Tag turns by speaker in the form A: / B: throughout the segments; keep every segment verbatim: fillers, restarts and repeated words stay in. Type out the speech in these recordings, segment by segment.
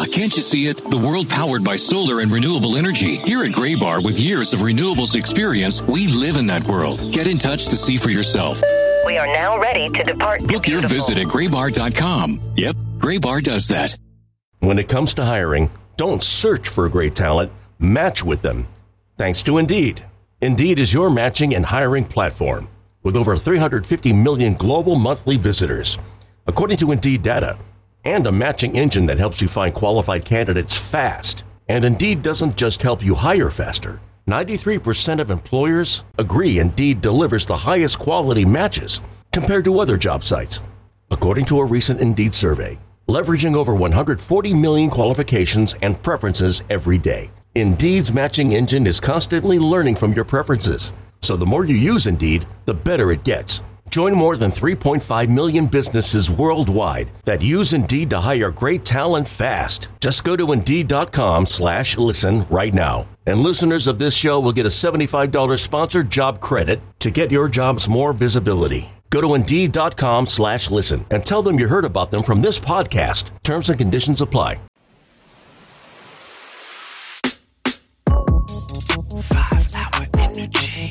A: can't you see it? The world powered by solar and renewable energy. Here at Graybar, with years of renewables experience, we live in that world. Get in touch to see for yourself.
B: We are now ready to depart.
A: Book your visit at graybar dot com. Yep, Graybar does that.
C: When it comes to hiring, don't search for great talent, match with them. Thanks to Indeed. Indeed is your matching and hiring platform with over three hundred fifty million global monthly visitors, according to Indeed data, and a matching engine that helps you find qualified candidates fast. And Indeed doesn't just help you hire faster. ninety-three percent of employers agree Indeed delivers the highest quality matches compared to other job sites, according to a recent Indeed survey, leveraging over one hundred forty million qualifications and preferences every day. Indeed's matching engine is constantly learning from your preferences, so the more you use Indeed, the better it gets. Join more than three point five million businesses worldwide that use Indeed to hire great talent fast. Just go to Indeed.com slash listen right now. And listeners of this show will get a seventy-five dollars sponsored job credit to get your jobs more visibility. Go to Indeed.com slash listen and tell them you heard about them from this podcast. Terms and conditions apply.
D: Five hour energy.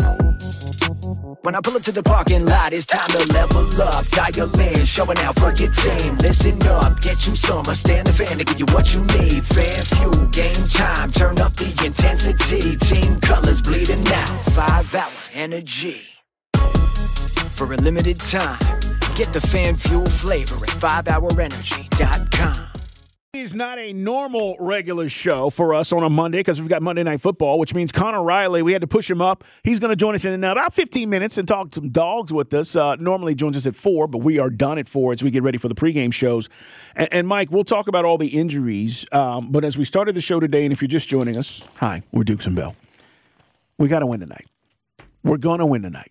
D: When I pull up to the parking lot, it's time to level up. Dial in, showing out for your team. Listen up, get you some. I stand the fan to give you what you need. Fan fuel, game time. Turn up the intensity. Team colors bleeding out. Five hour energy. For a limited time, get the fan fuel flavor at five hour energy dot com.
E: It's not a normal regular show for us on a Monday because we've got Monday Night Football, which means Connor Riley, we had to push him up. He's going to join us in about fifteen minutes and talk some dogs with us. Uh, normally joins us at four, but we are done at four as we get ready for the pregame shows. And, and Mike, we'll talk about all the injuries. Um, but as we started the show today, and if you're just joining us, hi, we're Dukes and Bell. We got to win tonight. We're going to win tonight.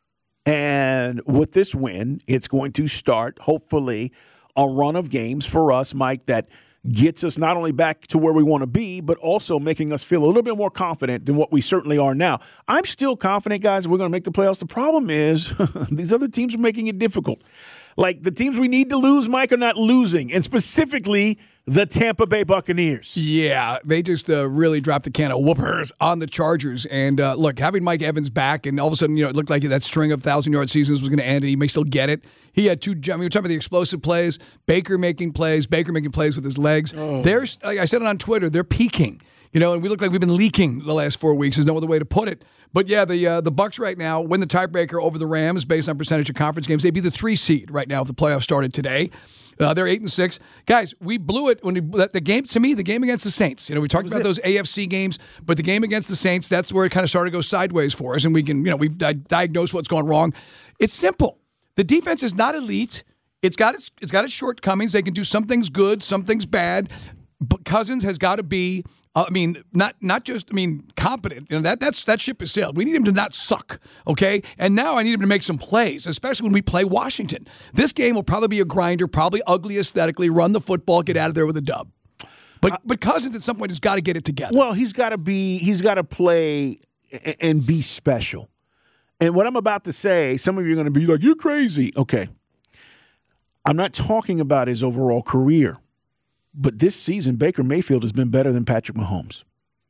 E: And with this win, it's going to start, hopefully, a run of games for us, Mike, that gets us not only back to where we want to be, but also making us feel a little bit more confident than what we certainly are now. I'm still confident, guys, we're going to make the playoffs. The problem is these other teams are making it difficult. Like, the teams we need to lose, Mike, are not losing, and specifically the Tampa Bay Buccaneers.
F: Yeah, they just uh, really dropped a can of whoopers on the Chargers. And, uh, look, having Mike Evans back, and all of a sudden, you know, it looked like that string of one thousand-yard seasons was going to end, and he may still get it. He had two, I mean, we're talking about the explosive plays, Baker making plays, Baker making plays with his legs. Oh. There's, like I said it on Twitter, they're peaking. You know, and we look like we've been leaking the last four weeks. There's no other way to put it. But, yeah, the uh, the Bucs right now win the tiebreaker over the Rams based on percentage of conference games. They'd be the three seed right now if the playoffs started today. Uh, they're eight and six. Guys, we blew it when we, the game, to me, the game against the Saints. You know, we talked about it? those A F C games, but the game against the Saints, that's where it kind of started to go sideways for us, and we can, you know, we've di- diagnosed what's gone wrong. It's simple. The defense is not elite. It's got its, it's got its shortcomings. They can do some things good, some things bad. But Cousins has got to be, uh, I mean, not not just, I mean, competent. You know, that that's that ship has sailed. We need him to not suck, okay? And now I need him to make some plays, especially when we play Washington. This game will probably be a grinder, probably ugly aesthetically, run the football, get out of there with a dub. But uh, but Cousins at some point has got to get it together.
E: Well, he's got to be, he's got to play and be special. And what I'm about to say, some of you are going to be like, you're crazy. Okay. I'm not talking about his overall career. But this season, Baker Mayfield has been better than Patrick Mahomes.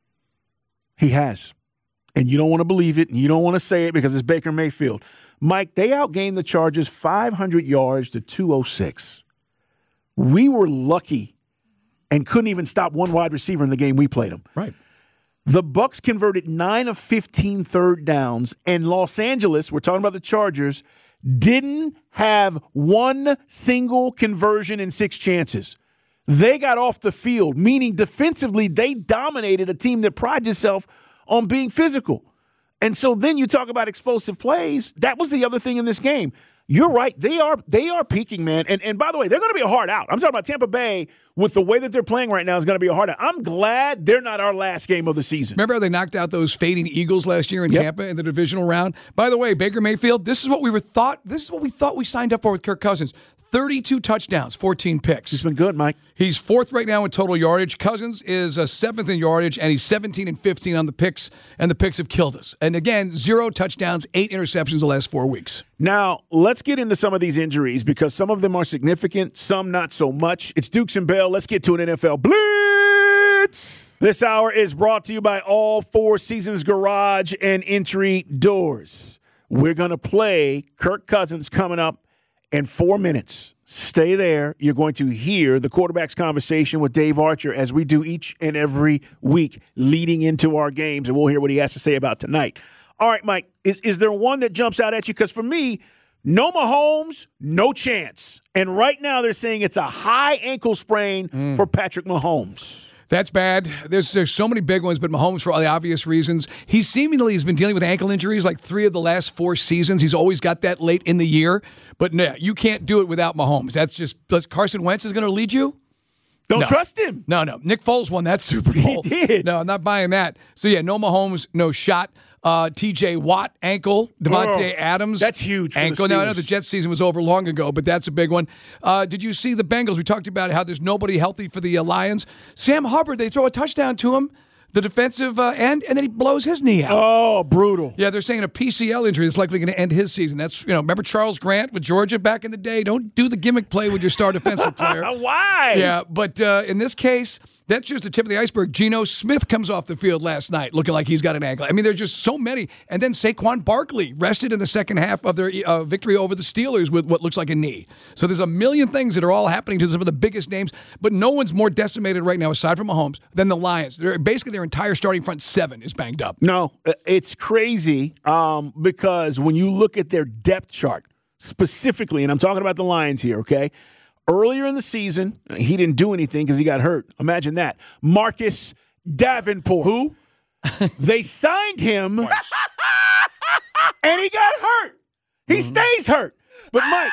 E: He has. And you don't want to believe it, and you don't want to say it because it's Baker Mayfield. Mike, they outgained the Chargers five hundred yards to two oh six. We were lucky and couldn't even stop one wide receiver in the game we played them.
F: Right.
E: The Bucs converted nine of fifteen third downs, and Los Angeles, we're talking about the Chargers, didn't have one single conversion in six chances. They got off the field, meaning defensively they dominated a team that prides itself on being physical. And so then you talk about explosive plays. That was the other thing in this game. You're right. They are they are peaking, man. And and by the way, they're going to be a hard out. I'm talking about Tampa Bay with the way that they're playing right now is going to be a hard out. I'm glad they're not our last game of the season.
F: Remember how they knocked out those fading Eagles last year in yep. Tampa in the divisional round? By the way, Baker Mayfield, this is what we were thought. This is what we thought we signed up for with Kirk Cousins. thirty-two touchdowns, fourteen picks.
E: He's been good, Mike.
F: He's fourth right now in total yardage. Cousins is uh, seventh in yardage, and he's seventeen and fifteen on the picks, and the picks have killed us. And again, zero touchdowns, eight interceptions the last four weeks.
E: Now, let's get into some of these injuries because some of them are significant, some not so much. It's Dukes and Bell. Let's get to an N F L Blitz. This hour is brought to you by All Four Seasons Garage and Entry Doors. We're going to play Kirk Cousins coming up in four minutes. Stay there. You're going to hear the quarterback's conversation with Dave Archer as we do each and every week leading into our games, and we'll hear what he has to say about tonight. All right, Mike, is, is there one that jumps out at you? Because for me, no Mahomes, no chance. And right now they're saying it's a high ankle sprain mm. for Patrick Mahomes.
F: That's bad. There's there's so many big ones, but Mahomes, for all the obvious reasons, he seemingly has been dealing with ankle injuries like three of the last four seasons. He's always got that late in the year. But no, you can't do it without Mahomes. That's just Carson Wentz is going to lead you?
E: Don't
F: no.
E: trust him.
F: No, no. Nick Foles won that Super Bowl.
E: He did.
F: No, I'm not buying that. So, yeah, no Mahomes, no shot. Uh, T J Watt, ankle. Devontae
E: oh,
F: Adams.
E: That's huge for
F: ankle.
E: the Steelers.
F: Now, I know the Jets season was over long ago, but that's a big one. Uh, did you see the Bengals? We talked about how there's nobody healthy for the uh, Lions. Sam Hubbard, they throw a touchdown to him, the defensive uh, end, and then he blows his knee out.
E: Oh, brutal.
F: Yeah, they're saying a P C L injury is likely going to end his season. That's, you know, remember Charles Grant with Georgia back in the day? Don't do the gimmick play with your star defensive player.
E: Why?
F: Yeah, but uh, in this case, that's just the tip of the iceberg. Geno Smith comes off the field last night looking like he's got an ankle. I mean, there's just so many. And then Saquon Barkley rested in the second half of their uh, victory over the Steelers with what looks like a knee. So there's a million things that are all happening to some of the biggest names, but no one's more decimated right now, aside from Mahomes, than the Lions. They're, basically, their entire starting front seven is banged up.
E: No, it's crazy um, because when you look at their depth chart specifically, and I'm talking about the Lions here, okay? Earlier in the season, he didn't do anything because he got hurt. Imagine that. Marcus Davenport.
F: Who?
E: They signed him, and he got hurt. He mm-hmm. stays hurt. But, Mike,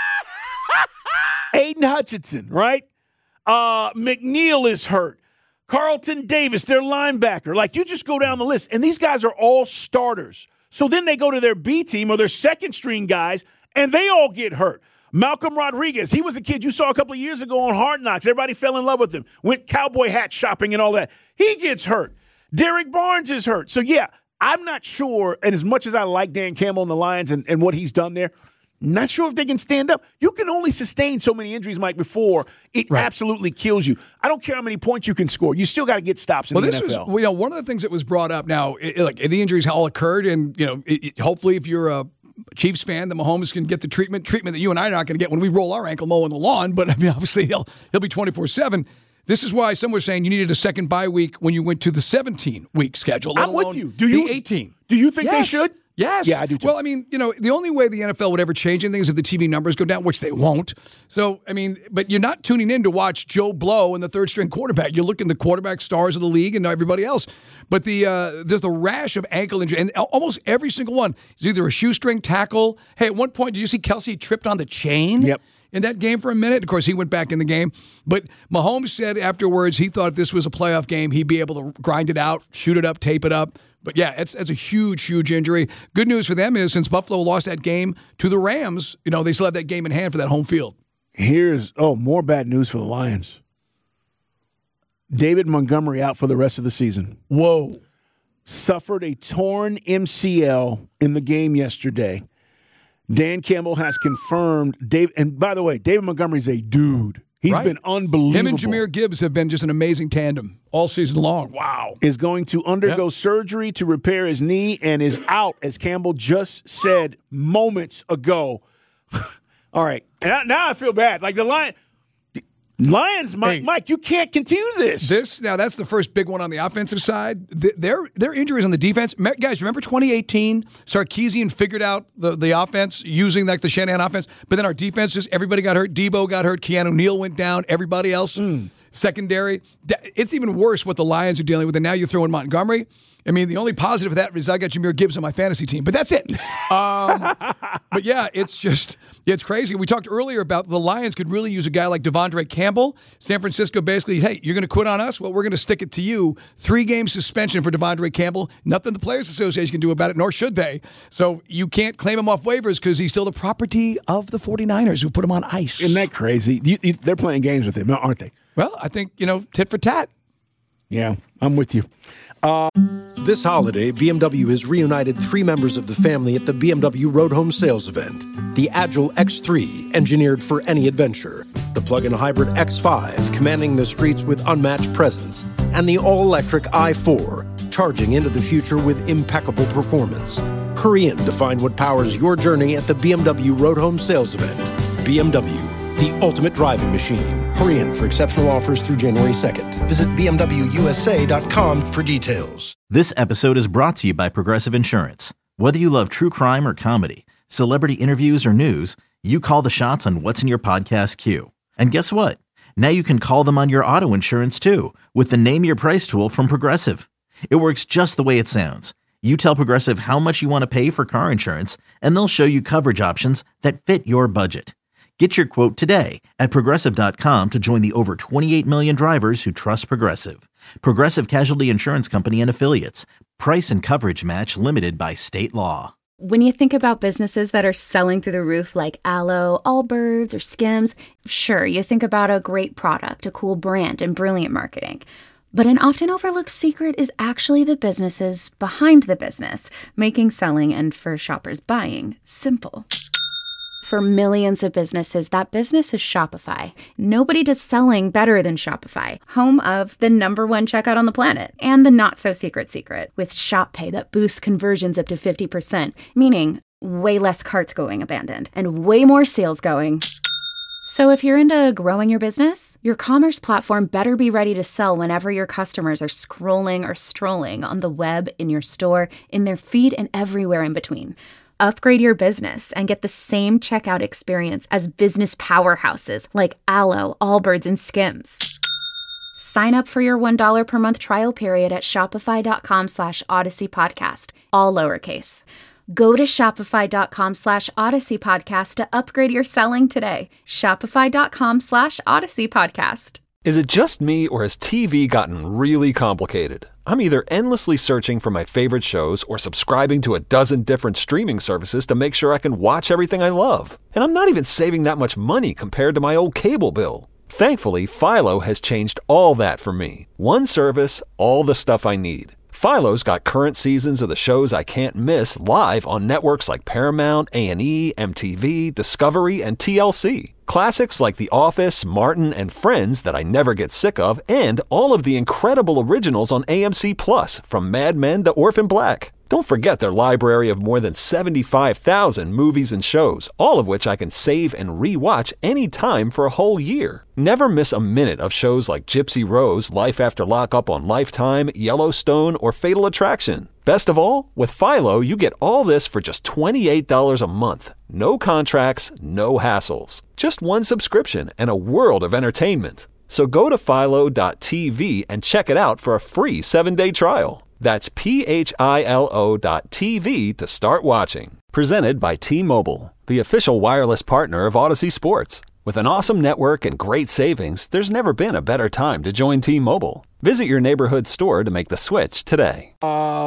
E: Aiden Hutchinson, right? Uh, McNeil is hurt. Carlton Davis, their linebacker. Like, you just go down the list, and these guys are all starters. So then they go to their B team or their second-string guys, and they all get hurt. Malcolm Rodriguez, he was a kid you saw a couple of years ago on Hard Knocks. Everybody fell in love with him. Went cowboy hat shopping and all that. He gets hurt. Derek Barnes is hurt. So, yeah, I'm not sure, and as much as I like Dan Campbell and the Lions and, and what he's done there, not sure if they can stand up. You can only sustain so many injuries, Mike, before it right. absolutely kills you. I don't care how many points you can score. You still got to get stops in
F: well,
E: the
F: this
E: N F L.
F: Was, you know, one of the things that was brought up now, it, like the injuries all occurred, and you know, it, it, hopefully if you're a Chiefs fan, the Mahomes can get the treatment treatment that you and I are not going to get when we roll our ankle mowing the lawn. But I mean, obviously he'll he'll be twenty-four seven. This is why some were saying you needed a second bye week when you went to the seventeen-week schedule. Let
E: I'm
F: alone
E: with you. Do you
F: the eighteen?
E: Do you think
F: yes.
E: they should?
F: Yes.
E: Yeah, I do too.
F: Well, I mean, you know, the only way the N F L would ever change anything is if the T V numbers go down, which they won't. So, I mean, but you're not tuning in to watch Joe Blow and the third string quarterback. You're looking at the quarterback stars of the league and everybody else. But the uh, there's the rash of ankle injury, and almost every single one is either a shoestring tackle. Hey, at one point, did you see Kelsey tripped on the chain?
E: Yep.
F: In that game for a minute. Of course, he went back in the game. But Mahomes said afterwards he thought if this was a playoff game, he'd be able to grind it out, shoot it up, tape it up. But, yeah, it's, it's a huge, huge injury. Good news for them is since Buffalo lost that game to the Rams, you know, they still have that game in hand for that home field.
E: Here's, oh, more bad news for the Lions. David Montgomery out for the rest of the season.
F: Whoa.
E: Suffered a torn M C L in the game yesterday. Dan Campbell has confirmed, Dave, and by the way, David Montgomery's a dude. He's
F: right.
E: been unbelievable.
F: Him and Jahmyr Gibbs have been just an amazing tandem all season long. Wow.
E: Is going to undergo yep. surgery to repair his knee and is out, as Campbell just said moments ago. All right. And now I feel bad. Like the Lion, Lions, Mike, hey, Mike, you can't continue this.
F: This now that's the first big one on the offensive side. Their their injuries on the defense, guys. Remember twenty eighteen? Sarkisian figured out the, the offense using like the Shanahan offense, but then our defense just everybody got hurt. Debo got hurt. Keanu Neal went down. Everybody else mm. secondary. It's even worse what the Lions are dealing with. And now you throw in Montgomery. I mean, the only positive of that is I got Jahmyr Gibbs on my fantasy team, but that's it. Um, but yeah, it's just, it's crazy. We talked earlier about the Lions could really use a guy like Devondre Campbell. San Francisco basically, hey, you're going to quit on us? Well, we're going to stick it to you. Three-game suspension for Devondre Campbell. Nothing the Players Association can do about it, nor should they. So you can't claim him off waivers because he's still the property of the 49ers who put him on ice.
E: Isn't that crazy? You, you, they're playing games with him, aren't they?
F: Well, I think, you know, tit for tat.
E: Yeah, I'm with you. Uh,
G: This holiday, B M W has reunited three members of the family at the B M W Road Home Sales Event. The Agile X three, engineered for any adventure. The plug-in hybrid X five, commanding the streets with unmatched presence. And the all-electric i four, charging into the future with impeccable performance. Hurry in to find what powers your journey at the B M W Road Home Sales Event. B M W, the ultimate driving machine. Hurry in for exceptional offers through January second. Visit B M W U S A dot com for details.
H: This episode is brought to you by Progressive Insurance. Whether you love true crime or comedy, celebrity interviews or news, you call the shots on what's in your podcast queue. And guess what? Now you can call them on your auto insurance too with the Name Your Price tool from Progressive. It works just the way it sounds. You tell Progressive how much you want to pay for car insurance, and they'll show you coverage options that fit your budget. Get your quote today at Progressive dot com to join the over twenty-eight million drivers who trust Progressive. Progressive Casualty Insurance Company and Affiliates. Price and coverage match limited by state law.
I: When you think about businesses that are selling through the roof like Aloe, Allbirds, or Skims, sure, you think about a great product, a cool brand, and brilliant marketing. But an often overlooked secret is actually the businesses behind the business, making selling and for shoppers buying simple. For millions of businesses, that business is Shopify. Nobody does selling better than Shopify, home of the number one checkout on the planet, and the not-so-secret secret, with Shop Pay that boosts conversions up to fifty percent, meaning way less carts going abandoned, and way more sales going. So if you're into growing your business, your commerce platform better be ready to sell whenever your customers are scrolling or strolling on the web, in your store, in their feed, and everywhere in between. Upgrade your business and get the same checkout experience as business powerhouses like Aloe, Allbirds, and Skims. Sign up for your one dollar per month trial period at shopify.com slash Odyssey Podcast, all lowercase. Go to shopify.com slash Odyssey Podcast to upgrade your selling today. Shopify.com slash Odyssey Podcast.
J: Is it just me, or has T V gotten really complicated? I'm either endlessly searching for my favorite shows or subscribing to a dozen different streaming services to make sure I can watch everything I love. And I'm not even saving that much money compared to my old cable bill. Thankfully, Philo has changed all that for me. One service, all the stuff I need. Philo's got current seasons of the shows I can't miss live on networks like Paramount, A and E, M T V, Discovery, and T L C. Classics like The Office, Martin, and Friends that I never get sick of, and all of the incredible originals on A M C Plus, from Mad Men to Orphan Black. Don't forget their library of more than seventy-five thousand movies and shows, all of which I can save and re-watch anytime for a whole year. Never miss a minute of shows like Gypsy Rose, Life After Lockup on Lifetime, Yellowstone, or Fatal Attraction. Best of all, with Philo, you get all this for just twenty-eight dollars a month. No contracts, no hassles. Just one subscription and a world of entertainment. So go to philo dot t v and check it out for a free seven-day trial. That's P H I L O dot T V to start watching. Presented by T-Mobile, the official wireless partner of Odyssey Sports. With an awesome network and great savings, there's never been a better time to join T-Mobile. Visit your neighborhood store to make the switch today.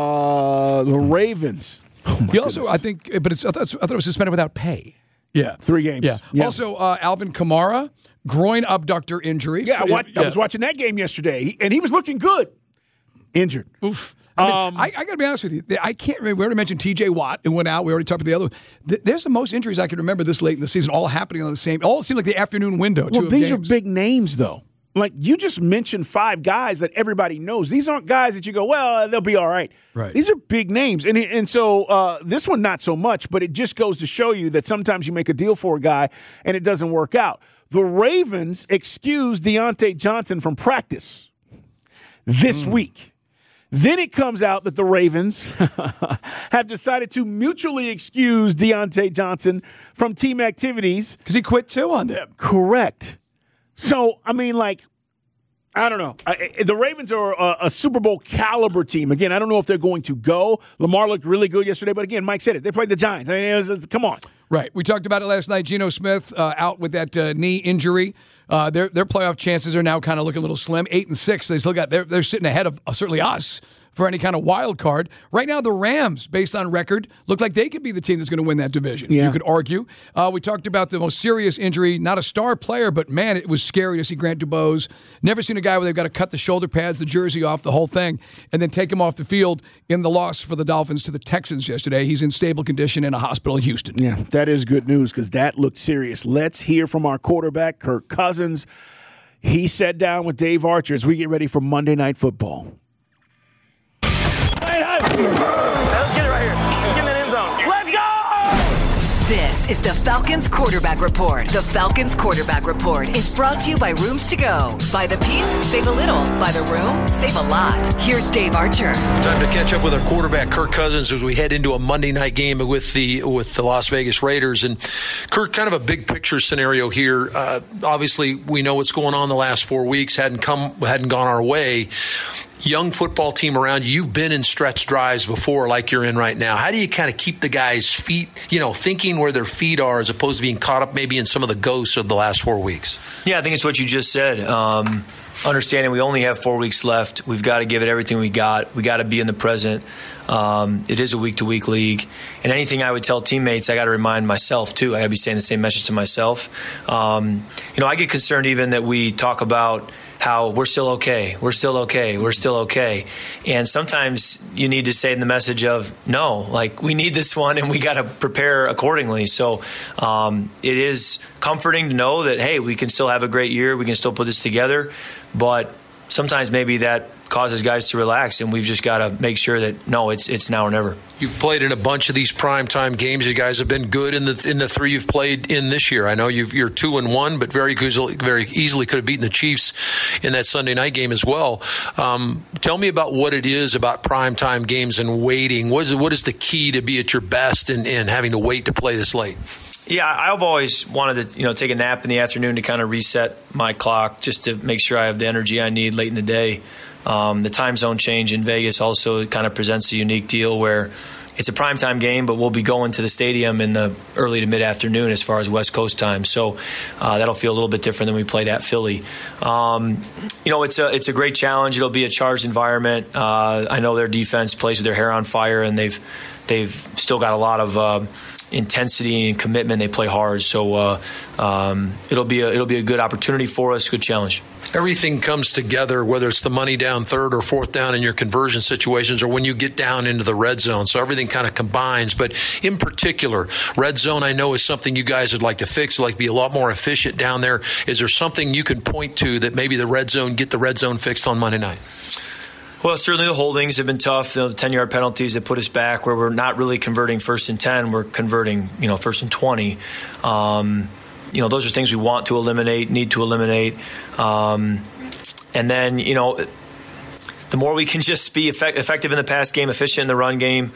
E: Uh, the Ravens. Oh
F: he also, I think, but it's, I thought, I thought it was suspended without pay. Yeah.
E: Three games.
F: Yeah.
E: yeah.
F: Also, uh, Alvin Kamara, groin abductor injury.
E: Yeah, I, watched, yeah. I was watching that game yesterday, he, and he was looking good. Injured.
F: Oof. I, mean,
E: um,
F: I, I got to be honest with you. I can't remember. We already mentioned T J Watt and went out. We already talked about the other one. There's the most injuries I can remember this late in the season, all happening on the same. All seemed like the afternoon window.
E: Well,
F: two
E: these
F: games.
E: are big names, though. Like, you just mentioned five guys that everybody knows. These aren't guys that you go, well, they'll be all right.
F: Right.
E: These are big names. And and so uh, this one, not so much, but it just goes to show you that sometimes you make a deal for a guy and it doesn't work out. The Ravens excused Deontay Johnson from practice this mm. week. Then it comes out that the Ravens have decided to mutually excuse Deontay Johnson from team activities.
F: Because he quit too on them.
E: Correct. So, I mean, like, I don't know. I, the Ravens are a, a Super Bowl caliber team. Again, I don't know if they're going to go. Lamar looked really good yesterday, but again, Mike said it. They played the Giants. I mean, it was, it was, come on.
F: Right. We talked about it last night. Geno Smith uh, out with that uh, knee injury. Uh, their their playoff chances are now kind of looking a little slim. Eight and six. They still got. They're they're sitting ahead of uh, certainly us for any kind of wild card. Right now, the Rams, based on record, look like they could be the team that's going to win that division.
E: Yeah.
F: You could argue. Uh, we talked about the most serious injury, not a star player, but man, it was scary to see Grant Dubose. Never seen a guy where they've got to cut the shoulder pads, the jersey off, the whole thing, and then take him off the field in the loss for the Dolphins to the Texans yesterday. He's in stable condition in a hospital in Houston.
E: Yeah, that is good news because that looked serious. Let's hear from our quarterback, Kirk Cousins. He sat down with Dave Archer as we get ready for Monday Night Football.
B: Let's get it right here. Let's get in the end zone. Let's go!
K: This is the Falcons Quarterback Report. The Falcons Quarterback Report is brought to you by Rooms To Go. Buy the piece, save a little. Buy the room, save a lot. Here's Dave Archer.
L: Time to catch up with our quarterback, Kirk Cousins, as we head into a Monday night game with the with the Las Vegas Raiders. And Kirk, kind of a big picture scenario here. Uh, obviously, we know what's going on the last four weeks. Hadn't come, hadn't gone our way. Young football team around you. You've been in stretch drives before, like you're in right now. How do you kind of keep the guys' feet, you know, thinking where their feet are, as opposed to being caught up maybe in some of the ghosts of the last four weeks?
M: Yeah, I think it's what you just said. Um, understanding we only have four weeks left. We've got to give it everything we got. We got to be in the present. Um, it is a week-to-week league. And anything I would tell teammates, I got to remind myself, too. I got to be saying the same message to myself. Um, you know, I get concerned even that we talk about how we're still okay, we're still okay, we're still okay. And sometimes you need to say the message of, no, like we need this one and we got to prepare accordingly. So um, it is comforting to know that, hey, we can still have a great year, we can still put this together. But sometimes maybe that causes guys to relax, and we've just got to make sure that, no, it's it's now or never.
L: You've played in a bunch of these primetime games. You guys have been good in the in the three you've played in this year. I know you've, you're two and one, but very easily, very easily could have beaten the Chiefs in that Sunday night game as well. Um, tell me about what it is about primetime games and waiting. What is what is the key to be at your best and, and having to wait to play this late?
M: Yeah, I've always wanted to, you know, take a nap in the afternoon to kind of reset my clock, just to make sure I have the energy I need late in the day. Um, the time zone change in Vegas also kind of presents a unique deal where it's a primetime game, but we'll be going to the stadium in the early to mid-afternoon as far as West Coast time. So uh, that'll feel a little bit different than we played at Philly. Um, you know, it's a it's a great challenge. It'll be a charged environment. Uh, I know their defense plays with their hair on fire, and they've they've still got a lot of uh, intensity and commitment. They play hard, so uh, um, it'll be a, it'll be a good opportunity for us. Good challenge.
L: Everything comes together, whether it's the money down third or fourth down in your conversion situations, or when you get down into the red zone. So everything kind of combines. But in particular, red zone, I know, is something you guys would like to fix, like be a lot more efficient down there. Is there something you can point to that maybe the red zone, get the red zone fixed on Monday night?
M: Well, certainly the holdings have been tough. You know, the ten-yard penalties that put us back, where we're not really converting first and ten, we're converting, you know, first and twenty. Um, you know, those are things we want to eliminate, need to eliminate. Um, and then, you know, the more we can just be effect- effective in the pass game, efficient in the run game.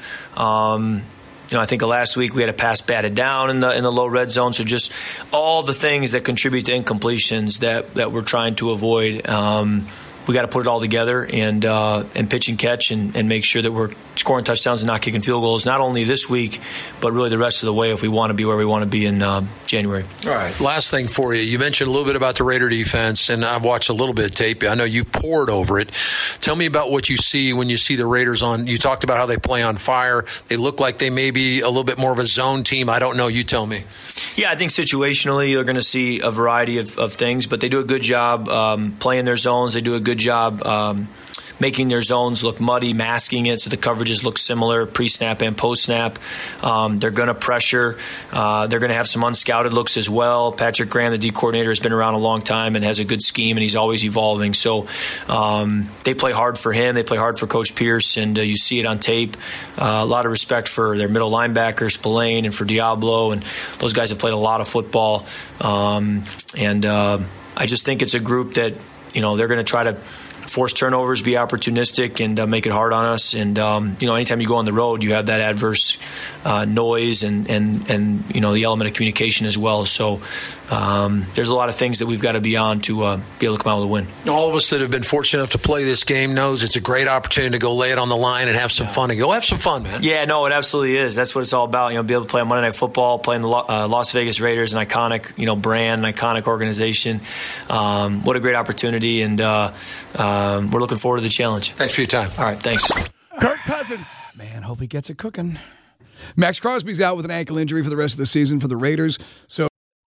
M: Um, you know, I think last week we had a pass batted down in the in the low red zone. So just all the things that contribute to incompletions that, that we're trying to avoid. Um, we got to put it all together and uh, and pitch and catch and, and make sure that we're scoring touchdowns and not kicking field goals, not only this week, but really the rest of the way if we want to be where we want to be in uh, January.
L: All right, last thing for you. You mentioned a little bit about the Raider defense, and I've watched a little bit of tape. I know you poured over it. Tell me about what you see when you see the Raiders on. You talked about how they play on fire. They look like they may be a little bit more of a zone team. I don't know. You tell me.
M: Yeah, I think situationally you're going to see a variety of, of things, but they do a good job um, playing their zones. They do a good job um, making their zones look muddy, masking it so the coverages look similar pre-snap and post-snap. Um, they're going to pressure. Uh, they're going to have some unscouted looks as well. Patrick Graham, the D coordinator, has been around a long time and has a good scheme, and he's always evolving. So um, they play hard for him. They play hard for Coach Pierce, and uh, you see it on tape. Uh, a lot of respect for their middle linebackers, Spillane, and for Diablo, and those guys have played a lot of football. Um, and uh, I just think it's a group that, you know, they're going to try to force turnovers, be opportunistic, and uh, make it hard on us. And um, you know, anytime you go on the road, you have that adverse uh, noise and and and you know the element of communication as well. So um, there's a lot of things that we've got to be on to uh, be able to come out with a win.
L: All of us that have been fortunate enough to play this game knows it's a great opportunity to go lay it on the line and have some yeah. fun. And go have some fun, man.
M: Yeah, no, it absolutely is. That's what it's all about. You know, be able to play on Monday Night Football, playing the uh, Las Vegas Raiders, an iconic, you know, brand, an iconic organization. Um, what a great opportunity, and uh, um, we're looking forward to the challenge.
L: Thanks for your time.
M: All right, thanks.
E: Kirk Cousins.
F: Man, hope he gets it cooking. Max Crosby's out with an ankle injury for the rest of the season for the Raiders. So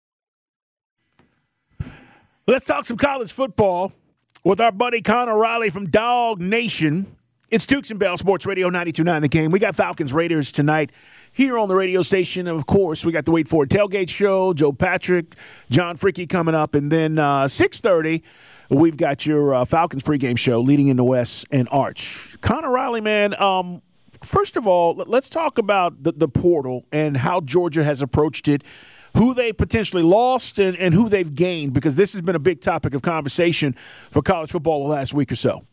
E: let's talk some college football with our buddy Connor Riley from Dog Nation. It's Tukes and Bell, Sports Radio ninety-two point nine The Game. We got Falcons Raiders tonight here on the radio station. And, of course, we got the Wait For It Tailgate Show, Joe Patrick, John Fricke coming up. And then uh, six thirty, we've got your uh, Falcons pregame show, Leading in the West and Arch. Connor Riley, man, um, first of all, let's talk about the, the portal and how Georgia has approached it, who they potentially lost and, and who they've gained, because this has been a big topic of conversation for college football the last week or so.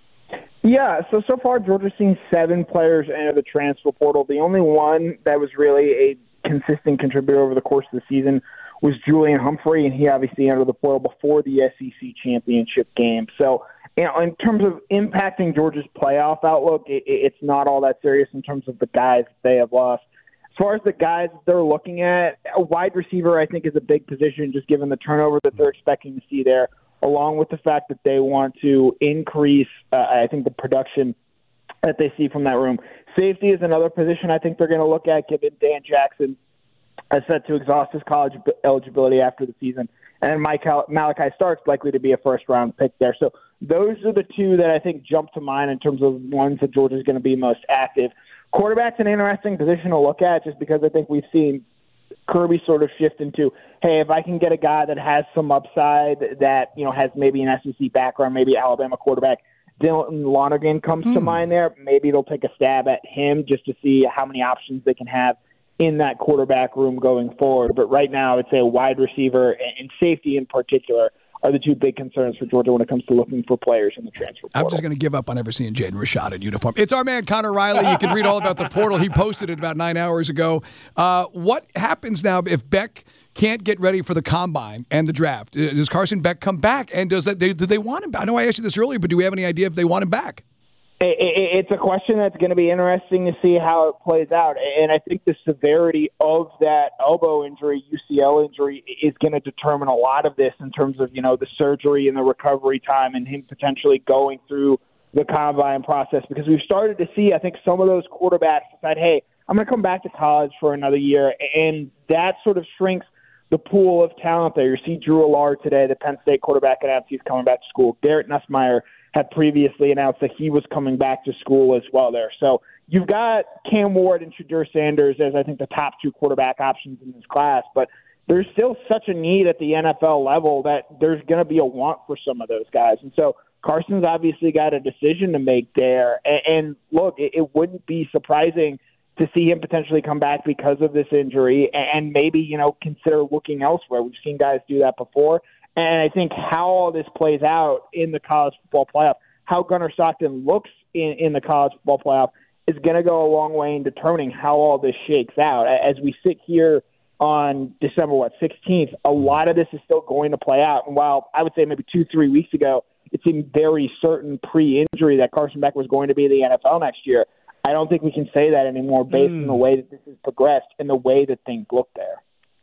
N: Yeah, so so far Georgia's seen seven players enter the transfer portal. The only one that was really a consistent contributor over the course of the season was Julian Humphrey, and he obviously entered the portal before the S E C championship game. So, you know, in terms of impacting Georgia's playoff outlook, it, it's not all that serious in terms of the guys they have lost. As far as the guys they're looking at, a wide receiver I think is a big position just given the turnover that they're expecting to see there, along with the fact that they want to increase, uh, I think, the production that they see from that room. Safety is another position I think they're going to look at, given Dan Jackson is set to exhaust his college eligibility after the season. And then Mike Malachi Stark's likely to be a first-round pick there. So those are the two that I think jump to mind in terms of ones that Georgia's going to be most active. Quarterback's an interesting position to look at just because I think we've seen Kirby sort of shift into, hey, if I can get a guy that has some upside that, you know, has maybe an S E C background, maybe Alabama quarterback, Dylan Lonergan comes mm. to mind there, maybe they'll take a stab at him just to see how many options they can have in that quarterback room going forward. But right now, I'd say a wide receiver and safety in particular are the two big concerns for Georgia when it comes to looking for players in the transfer portal.
F: I'm just going to give up on ever seeing Jaden Rashad in uniform. It's our man, Connor Riley. You can read all about the portal. He posted it about nine hours ago. Uh, what happens now if Beck can't get ready for the combine and the draft? Does Carson Beck come back? And does that, they, do they want him back? I know I asked you this earlier, but do we have any idea if they want him back?
N: It's a question that's going to be interesting to see how it plays out. And I think the severity of that elbow injury, U C L injury, is going to determine a lot of this in terms of, you know, the surgery and the recovery time and him potentially going through the combine process. Because we've started to see, I think, some of those quarterbacks decide, hey, I'm going to come back to college for another year. And that sort of shrinks the pool of talent there. You see Drew Allard today, the Penn State quarterback, announced he's coming back to school. Garrett Nussmeier had previously announced that he was coming back to school as well there. So you've got Cam Ward and Shadur Sanders as, I think, the top two quarterback options in this class, but there's still such a need at the N F L level that there's going to be a want for some of those guys. And so Carson's obviously got a decision to make there. And, and look, it, it wouldn't be surprising to see him potentially come back because of this injury and maybe, you know, consider looking elsewhere. We've seen guys do that before. And I think how all this plays out in the college football playoff, how Gunnar Stockton looks in, in the college football playoff is going to go a long way in determining how all this shakes out. As we sit here on December, what, sixteenth, a lot of this is still going to play out. And while I would say maybe two, three weeks ago, it seemed very certain pre-injury that Carson Beck was going to be in the N F L next year, I don't think we can say that anymore based mm. on the way that this has progressed and the way that things look there.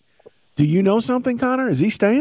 E: Do you know something, Connor? Is he staying?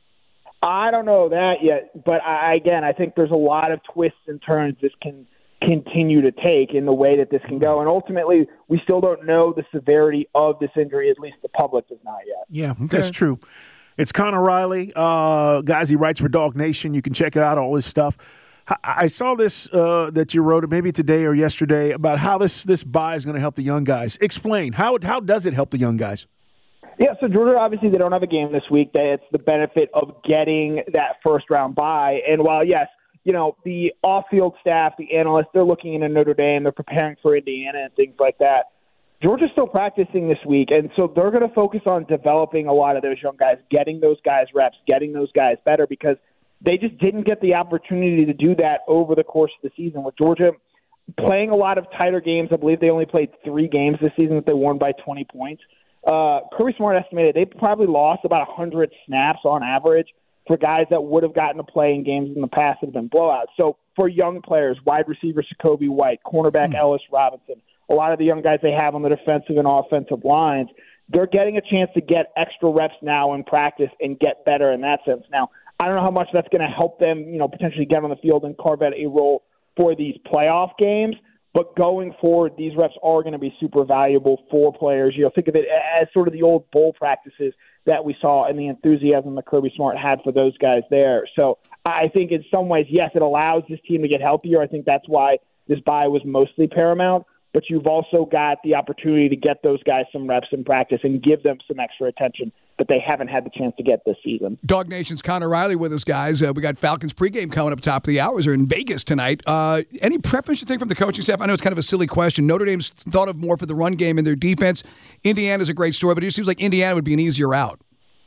N: I don't know that yet, but I, again, I think there's a lot of twists and turns this can continue to take in the way that this can go. And ultimately, we still don't know the severity of this injury, at least the public does not yet.
E: Yeah, okay. That's true. It's Connor Riley. Uh, guys, he writes for Dog Nation. You can check out all his stuff. I saw this uh, that you wrote, maybe today or yesterday, about how this, this bye is going to help the young guys. Explain. How, how does it help the young guys?
N: Yeah, so Georgia, obviously, they don't have a game this week. It's the benefit of getting that first-round bye. And while, yes, you know, the off-field staff, the analysts, they're looking into Notre Dame, they're preparing for Indiana and things like that, Georgia's still practicing this week, and so they're going to focus on developing a lot of those young guys, getting those guys reps, getting those guys better, because they just didn't get the opportunity to do that over the course of the season. With Georgia playing a lot of tighter games, I believe they only played three games this season that they won by twenty points. uh, Kirby Smart estimated they probably lost about one hundred snaps on average for guys that would have gotten to play in games in the past that have been blowouts. So for young players, wide receiver Jacoby White, cornerback mm. Ellis Robinson, a lot of the young guys they have on the defensive and offensive lines, they're getting a chance to get extra reps now in practice and get better in that sense. Now, I don't know how much that's going to help them, you know, potentially get on the field and carve out a role for these playoff games. But going forward, these reps are going to be super valuable for players. You know, think of it as sort of the old bowl practices that we saw and the enthusiasm that Kirby Smart had for those guys there. So I think in some ways, yes, it allows this team to get healthier. I think that's why this bye was mostly paramount. But you've also got the opportunity to get those guys some reps in practice and give them some extra attention that they haven't had the chance to get this season.
F: Dog Nation's Connor Riley with us, guys. Uh, we got Falcons pregame coming up top of the hours. They're in Vegas tonight. Uh, any preference you think from the coaching staff? I know it's kind of a silly question. Notre Dame's thought of more for the run game and their defense. Indiana's a great story, but it seems like Indiana would be an easier out.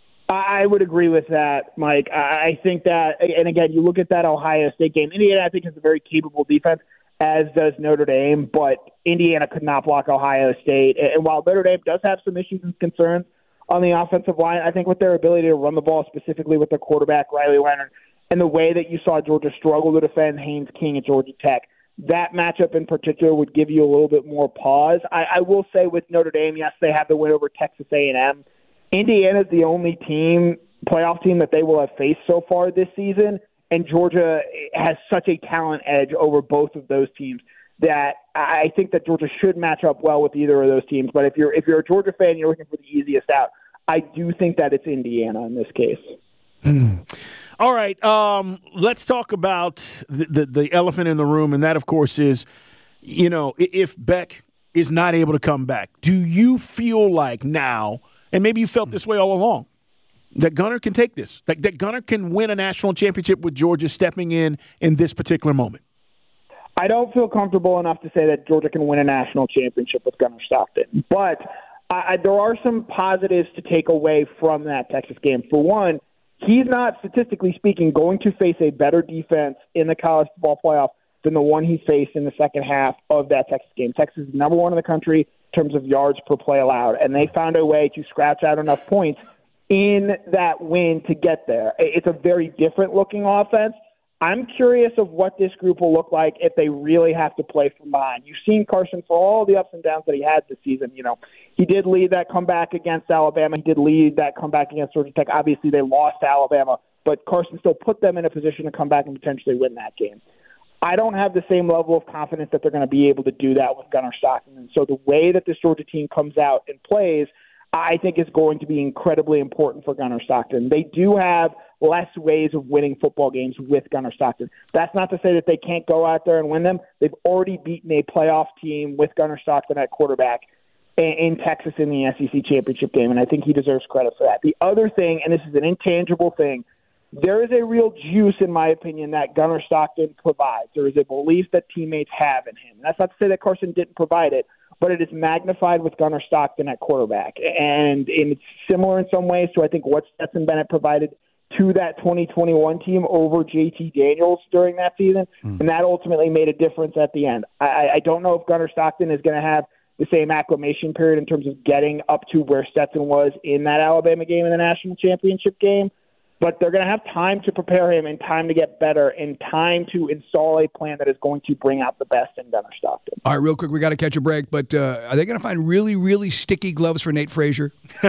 N: I would agree with that, Mike. I think that, and again, you look at that Ohio State game. Indiana, I think, has a very capable defense, as does Notre Dame, but Indiana could not block Ohio State. And while Notre Dame does have some issues and concerns on the offensive line, I think with their ability to run the ball, specifically with their quarterback, Riley Leonard, and the way that you saw Georgia struggle to defend Haynes King at Georgia Tech, that matchup in particular would give you a little bit more pause. I, I will say with Notre Dame, yes, they have the win over Texas A and M. Indiana's the only team, playoff team, that they will have faced so far this season, and Georgia has such a talent edge over both of those teams that I think that Georgia should match up well with either of those teams. But if you're if you're a Georgia fan, you're looking for the easiest out, I do think that it's Indiana in this case.
E: Hmm. All right, um, let's talk about the, the, the elephant in the room, and that, of course, is, you know, if Beck is not able to come back, do you feel like now, and maybe you felt this way all along, that Gunnar can take this, that, that Gunnar can win a national championship with Georgia stepping in in this particular moment?
N: I don't feel comfortable enough to say that Georgia can win a national championship with Gunnar Stockton. But I, there are some positives to take away from that Texas game. For one, he's not, statistically speaking, going to face a better defense in the college football playoff than the one he faced in the second half of that Texas game. Texas is number one in the country in terms of yards per play allowed, and they found a way to scratch out enough points in that win to get there. It's a very different-looking offense. I'm curious of what this group will look like if they really have to play from behind. You've seen Carson for all the ups and downs that he had this season. You know, he did lead that comeback against Alabama. He did lead that comeback against Georgia Tech. Obviously, they lost to Alabama, but Carson still put them in a position to come back and potentially win that game. I don't have the same level of confidence that they're going to be able to do that with Gunnar Stockton. And so the way that this Georgia team comes out and plays, I think is going to be incredibly important for Gunnar Stockton. They do have less ways of winning football games with Gunnar Stockton. That's not to say that they can't go out there and win them. They've already beaten a playoff team with Gunnar Stockton at quarterback in Texas in the S E C championship game, and I think he deserves credit for that. The other thing, and this is an intangible thing, there is a real juice, in my opinion, that Gunnar Stockton provides. There is a belief that teammates have in him. That's not to say that Carson didn't provide it, but it is magnified with Gunnar Stockton at quarterback. And, and it's similar in some ways to, I think, what Stetson Bennett provided to that twenty twenty-one team over J T Daniels during that season, mm. and that ultimately made a difference at the end. I, I don't know if Gunnar Stockton is going to have the same acclimation period in terms of getting up to where Stetson was in that Alabama game in the national championship game, but they're going to have time to prepare him and time to get better and time to install a plan that is going to bring out the best in Gunnar Stockton.
F: All right, real quick, we got to catch a break, but uh, are they going to find really, really sticky gloves for Nate Frazier?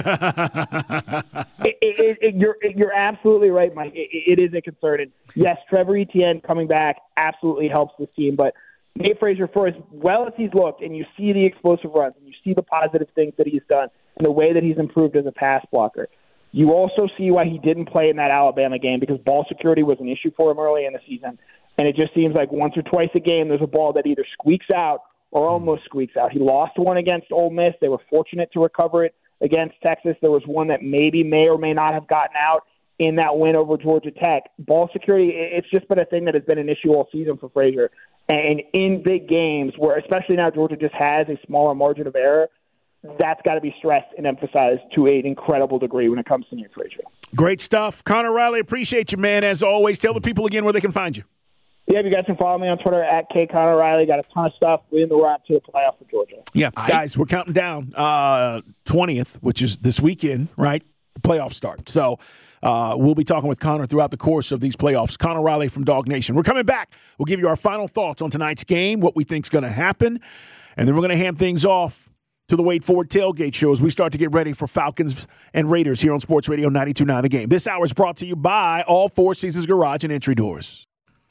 N: it, it, it, you're, you're absolutely right, Mike. It, it is a concern. And yes, Trevor Etienne coming back absolutely helps this team, but Nate Frazier, for as well as he's looked, and you see the explosive runs, and you see the positive things that he's done, and the way that he's improved as a pass blocker, you also see why he didn't play in that Alabama game, because ball security was an issue for him early in the season. And it just seems like once or twice a game there's a ball that either squeaks out or almost squeaks out. He lost one against Ole Miss. They were fortunate to recover it against Texas. There was one that maybe may or may not have gotten out in that win over Georgia Tech. Ball security, it's just been a thing that has been an issue all season for Frazier. And in big games, where especially now Georgia just has a smaller margin of error, that's got to be stressed and emphasized to an incredible degree when it comes to Nate Frazier.
E: Great stuff. Connor Riley, appreciate you, man. As always, tell the people again where they can find you.
N: Yeah, you guys can follow me on Twitter at K Connor Riley. Got a ton of stuff leading the route to the playoff for Georgia.
E: Yeah, guys, we're counting down uh, twentieth, which is this weekend, right? The playoff start. So uh, we'll be talking with Connor throughout the course of these playoffs. Connor Riley from Dog Nation. We're coming back. We'll give you our final thoughts on tonight's game, what we think is going to happen, and then we're going to hand things off to the Wade Ford Tailgate Show as we start to get ready for Falcons and Raiders here on Sports Radio ninety-two point nine The Game. This hour is brought to you by All Four Seasons Garage and Entry Doors.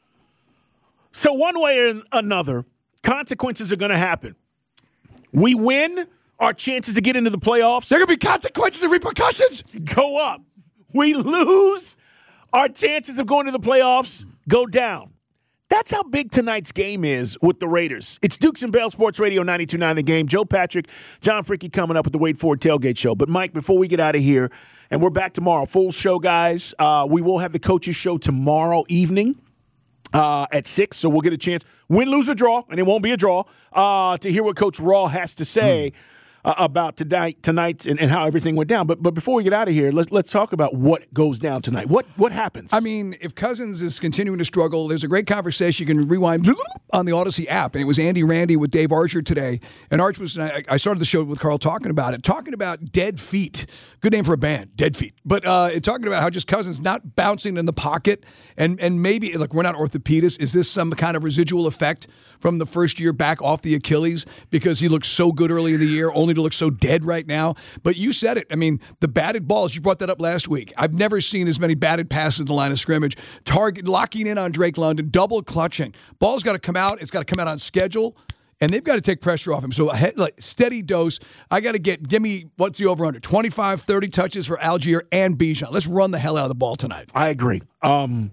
E: So one way or another, consequences are going to happen. We win, our chances to get into the playoffs.
F: There are going to be consequences and repercussions.
E: Go up. We lose, our chances of going to the playoffs go down. That's how big tonight's game is with the Raiders. It's Dukes and Bell, Sports Radio ninety-two point nine The Game. Joe Patrick, John Fricke coming up with the Wade Ford Tailgate Show. But, Mike, before we get out of here, and we're back tomorrow, full show, guys. Uh, we will have the coaches show tomorrow evening. Uh, at six, so we'll get a chance, win, lose, or draw, and it won't be a draw, uh, to hear what Coach Raw has to say mm. uh, about tonight, tonight and, and how everything went down. But but before we get out of here, let's let's talk about what goes down tonight. What what happens?
F: I mean, if Cousins is continuing to struggle, there's a great conversation. You can rewind on the Odyssey app, and it was Andy Randy with Dave Archer today. And Arch was, I, I started the show with Carl talking about it, talking about dead feet. Good name for a band, Dead Feet. But uh, talking about how just Cousins not bouncing in the pocket, and and maybe, like, we're not orthopedists. Is this some kind of residual effect from the first year back off the Achilles because he looked so good early in the year, only to look so dead right now? But you said it. I mean, the batted balls, you brought that up last week. I've never seen as many batted passes in the line of scrimmage. Target, locking in on Drake London, double clutching. Ball's got to come out. It's got to come out on schedule. And they've got to take pressure off him. So, a like, steady dose. I got to get, give me, what's the over-under? twenty-five, thirty touches for Algier and Bijan. Let's run the hell out of the ball tonight.
E: I agree. Um,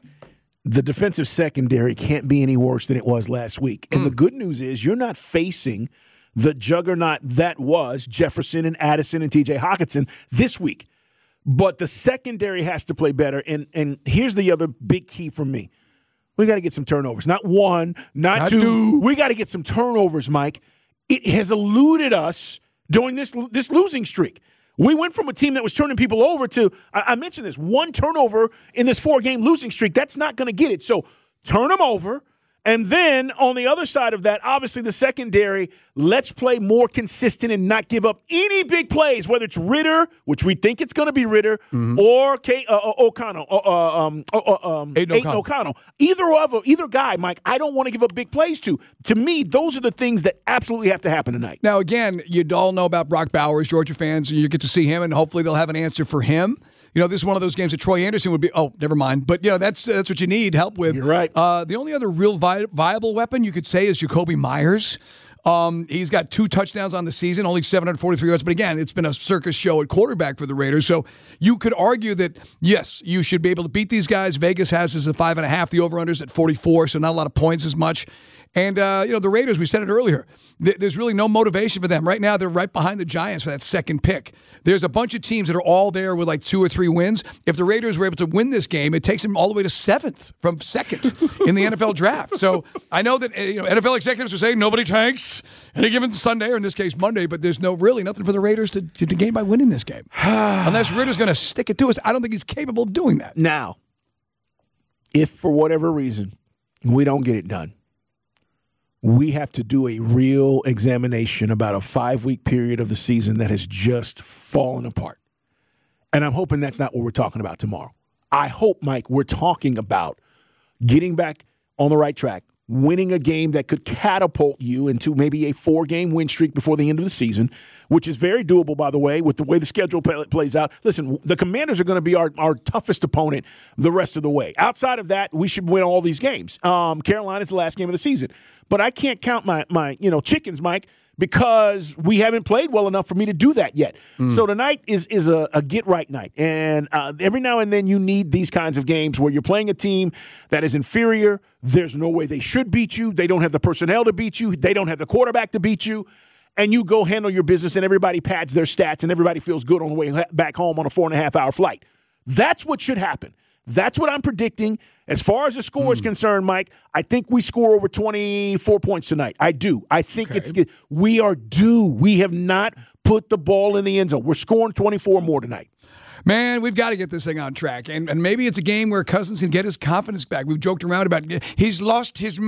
E: the defensive secondary can't be any worse than it was last week. And mm. the good news is you're not facing the juggernaut that was Jefferson and Addison and T J Hockenson this week. But the secondary has to play better. And, and here's the other big key for me. We got to get some turnovers. Not one, not, not two. two. We got to get some turnovers, Mike. It has eluded us during this this losing streak. We went from a team that was turning people over to, I, I mentioned this, one turnover in this four-game losing streak. That's not going to get it. So turn them over. And then on the other side of that, obviously the secondary, let's play more consistent and not give up any big plays, whether it's Ritter, which we think it's going to be Ritter, mm-hmm. or K, uh, uh, O'Connell, uh, uh, um, uh, um, Aiden O'Connell. O'Connell. Either of them, either guy, Mike, I don't want to give up big plays to. To me, those are the things that absolutely have to happen tonight.
F: Now, again, you all know about Brock Bowers, Georgia fans, and you get to see him, and hopefully they'll have an answer for him. You know, this is one of those games that Troy Anderson would be, oh, never mind. But, you know, that's that's what you need help with.
E: You're right.
F: Uh, the only other real vi- viable weapon you could say is Jacoby Myers. Um, he's got two touchdowns on the season, only seven hundred forty-three yards. But, again, it's been a circus show at quarterback for the Raiders. So you could argue that, yes, you should be able to beat these guys. Vegas has this at five and a half. The over-under's at forty-four, so not a lot of points as much. And, uh, you know, the Raiders, we said it earlier, th- there's really no motivation for them. Right now, they're right behind the Giants for that second pick. There's a bunch of teams that are all there with like two or three wins. If the Raiders were able to win this game, it takes them all the way to seventh from second in the N F L draft. So I know that you know, N F L executives are saying nobody tanks any given Sunday, or in this case Monday, but there's no really nothing for the Raiders to get the game by winning this game. Unless Ritter's going to stick it to us. I don't think he's capable of doing that.
E: Now, if for whatever reason we don't get it done, we have to do a real examination about a five-week period of the season that has just fallen apart. And I'm hoping that's not what we're talking about tomorrow. I hope, Mike, we're talking about getting back on the right track, winning a game that could catapult you into maybe a four-game win streak before the end of the season, which is very doable, by the way, with the way the schedule play, plays out. Listen, the Commanders are going to be our, our toughest opponent the rest of the way. Outside of that, we should win all these games. Um, Carolina's the last game of the season. But I can't count my, my you know, chickens, Mike, because we haven't played well enough for me to do that yet. Mm. So tonight is is a, a get-right night. And uh, every now and then you need these kinds of games where you're playing a team that is inferior. There's no way they should beat you. They don't have the personnel to beat you. They don't have the quarterback to beat you. And you go handle your business, and everybody pads their stats, and everybody feels good on the way back home on a four-and-a-half-hour flight. That's what should happen. That's what I'm predicting. As far as the score mm. is concerned, Mike, I think we score over twenty-four points tonight. I do. I think okay. it's we are due. We have not put the ball in the end zone. We're scoring twenty-four more tonight.
F: Man, we've got to get this thing on track. And, and maybe it's a game where Cousins can get his confidence back. We've joked around about he's lost his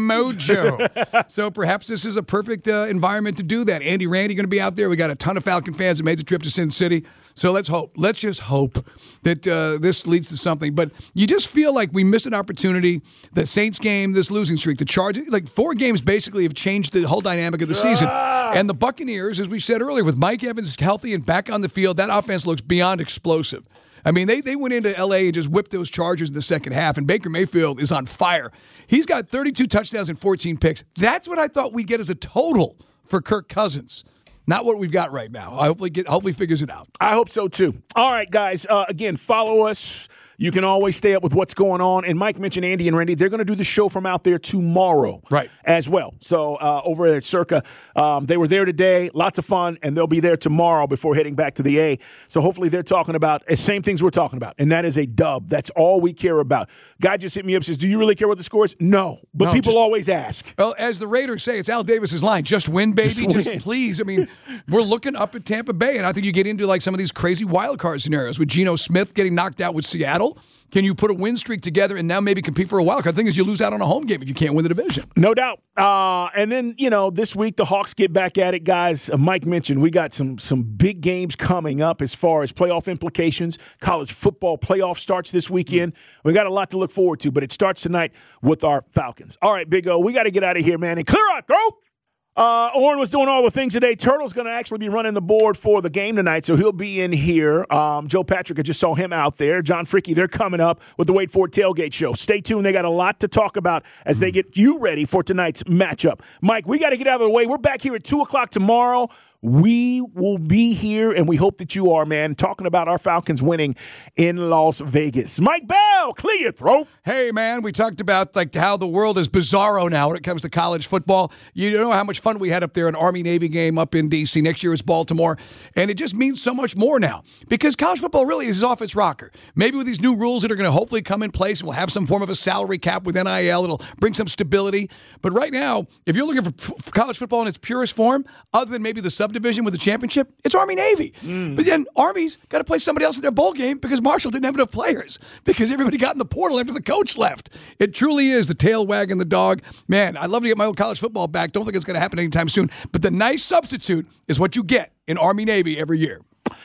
F: mojo. So perhaps this is a perfect uh, environment to do that. Andy Randy going to be out there. We got a ton of Falcon fans that made the trip to Sin City. So let's hope. Let's just hope that uh, this leads to something. But you just feel like we missed an opportunity. The Saints game, this losing streak, the Chargers, like four games basically have changed the whole dynamic of the season. And the Buccaneers, as we said earlier, with Mike Evans healthy and back on the field, that offense looks beyond explosive. I mean, they, they went into L A and just whipped those Chargers in the second half, and Baker Mayfield is on fire. He's got thirty-two touchdowns and fourteen picks. That's what I thought we'd get as a total for Kirk Cousins. Not what we've got right now. I hopefully get hopefully figures it out.
E: I hope so too. All right, guys. Uh, again, follow us. You can always stay up with what's going on. And Mike mentioned Andy and Randy. They're going to do the show from out there tomorrow,
F: right?
E: As well. So uh, over at Circa, um, they were there today. Lots of fun, and they'll be there tomorrow before heading back to the A. So hopefully they're talking about the same things we're talking about, and that is a dub. That's all we care about. Guy just hit me up and says, "Do you really care what the score is?" No, but
F: no,
E: people
F: just,
E: always ask.
F: Well, as the Raiders say, it's Al Davis's line: "Just win, baby.
E: Just,
F: just
E: win.
F: Please." I mean, we're looking up at Tampa Bay, and I think you get into like some of these crazy wild card scenarios with Geno Smith getting knocked out with Seattle. Can you put a win streak together and now maybe compete for a wild card? The thing is, you lose out on a home game if you can't win the division.
E: No doubt. Uh, and then, you know, this week the Hawks get back at it, guys. Uh, Mike mentioned we got some some big games coming up as far as playoff implications. College football playoff starts this weekend. We got a lot to look forward to, but it starts tonight with our Falcons. All right, Big O, we got to get out of here, man, and clear our throat. Uh, Oren was doing all the things today. Turtle's going to actually be running the board for the game tonight, so he'll be in here. Um, Joe Patrick, I just saw him out there. John Fricke, they're coming up with the Wade Ford Tailgate Show. Stay tuned. They got a lot to talk about as they get you ready for tonight's matchup. Mike, we got to get out of the way. We're back here at two o'clock tomorrow. We will be here, and we hope that you are, man, talking about our Falcons winning in Las Vegas. Mike Bell, clear your throat.
F: Hey, man, we talked about like how the world is bizarro now when it comes to college football. You know how much fun we had up there, an Army-Navy game up in D C Next year is Baltimore, and it just means so much more now because college football really is off its rocker. Maybe with these new rules that are going to hopefully come in place, we'll have some form of a salary cap with N I L. It'll bring some stability. But right now, if you're looking for, for college football in its purest form, other than maybe the sub division with the championship, it's Army-Navy. Mm. But then Army's got to play somebody else in their bowl game because Marshall didn't have enough players because everybody got in the portal after the coach left. It truly is the tail wagging the dog. Man, I'd love to get my old college football back. Don't think it's going to happen anytime soon. But the nice substitute is what you get in Army-Navy every year.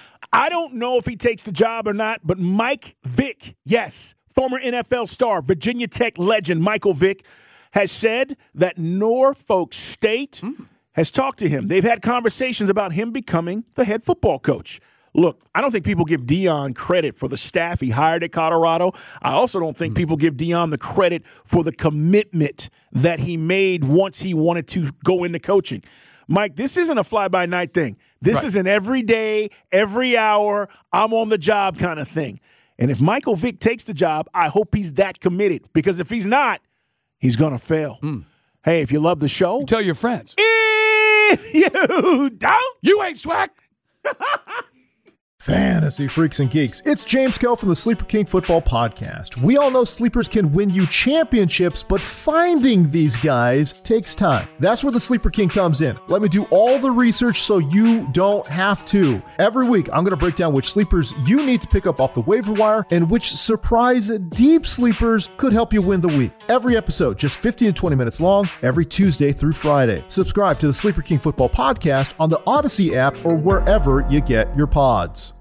E: I don't know if he takes the job or not, but Mike Vick, yes, former N F L star, Virginia Tech legend Michael Vick, has said that Norfolk State mm. has talked to him. They've had conversations about him becoming the head football coach. Look, I don't think people give Deion credit for the staff he hired at Colorado. I also don't think mm. people give Deion the credit for the commitment that he made once he wanted to go into coaching. Mike, this isn't a fly-by-night thing. This right. is an every day, every hour, I'm on the job kind of thing. And if Michael Vick takes the job, I hope he's that committed. Because if he's not, he's going to fail. Mm. Hey, if you love the show,
F: tell your friends.
E: If you don't,
F: you ain't swag.
O: Fantasy freaks and geeks, it's James Kell from the Sleeper King Football Podcast. We all know sleepers can win you championships, but finding these guys takes time. That's where the Sleeper King comes in. Let me do all the research so you don't have to. Every week, I'm going to break down which sleepers you need to pick up off the waiver wire and which surprise deep sleepers could help you win the week. Every episode, just fifteen to twenty minutes long, every Tuesday through Friday. Subscribe to the Sleeper King Football Podcast on the Odyssey app or wherever you get your pods.